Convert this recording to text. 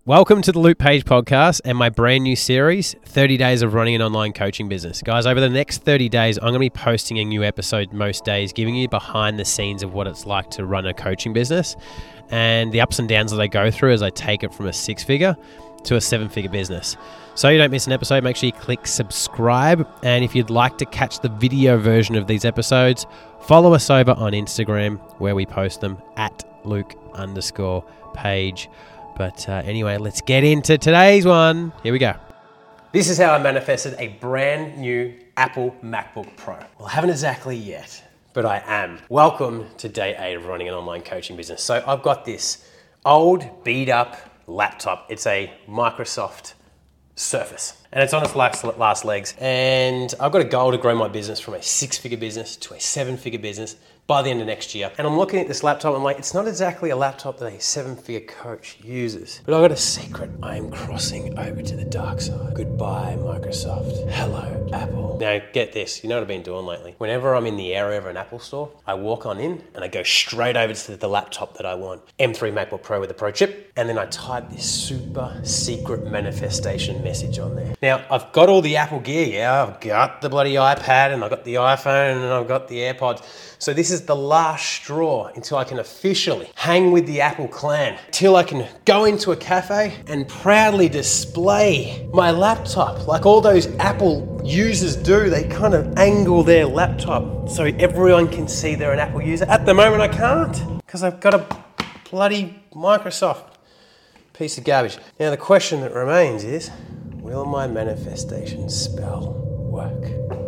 Welcome to the Luke Page podcast and my brand new series, 30 Days of Running an Online Coaching Business. Guys, over the next 30 days, I'm going to be posting a new episode most days, giving you behind the scenes of what it's like to run a coaching business and the ups and downs that I go through as I take it from a 6-figure to a 7-figure business. So you don't miss an episode, make sure you click subscribe. And if you'd like to catch the video version of these episodes, follow us over on Instagram where we post them at Luke_Page. But anyway, let's get into today's one. Here we go. This is how I manifested a brand new Apple MacBook Pro. Well, I haven't exactly yet, but I am. Welcome to day 8 of running an online coaching business. So I've got this old, beat up laptop. It's a Microsoft Surface, and it's on its last legs. And I've got a goal to grow my business from a 6-figure business to a 7-figure business by the end of next year. And I'm looking at this laptop, I'm like, it's not exactly a laptop that a 7-figure coach uses. But I've got a secret. I am crossing over to the dark side. Goodbye, Microsoft. Hello, Apple. Now, get this. You know what I've been doing lately? Whenever I'm in the area of an Apple store, I walk on in and I go straight over to the laptop that I want. M3 MacBook Pro with a Pro chip. And then I type this super secret manifestation message on there. Now, I've got all the Apple gear. Yeah, I've got the bloody iPad and I've got the iPhone and I've got the AirPods. So this is the last straw until I can officially hang with the Apple clan, till I can go into a cafe and proudly display my laptop like all those Apple users do. They kind of angle their laptop so everyone can see they're an Apple user. At the moment I can't because I've got a bloody Microsoft piece of garbage. Now the question that remains is, will my manifestation spell work?